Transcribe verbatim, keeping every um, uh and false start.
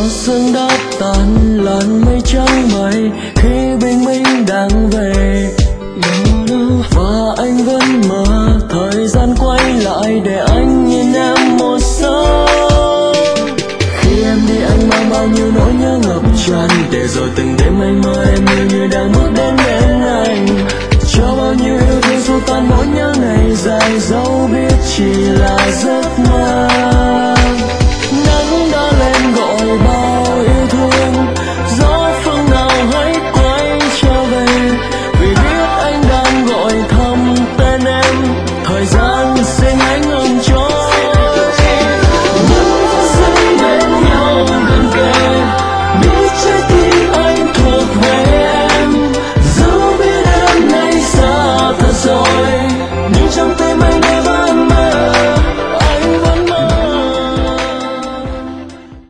sương đã tan làn mây trắng mây khi bình minh đang về, và anh vẫn mơ thời gian quay lại để anh nhìn em một giấc. Khi em đi anh mang bao nhiêu nỗi nhớ ngập tràn, để rồi từng đêm anh mơ em như như đang bước đến bên anh, cho bao nhiêu yêu thương xua tan nỗi nhớ ngày dài dẫu biết chỉ là giấc mơ.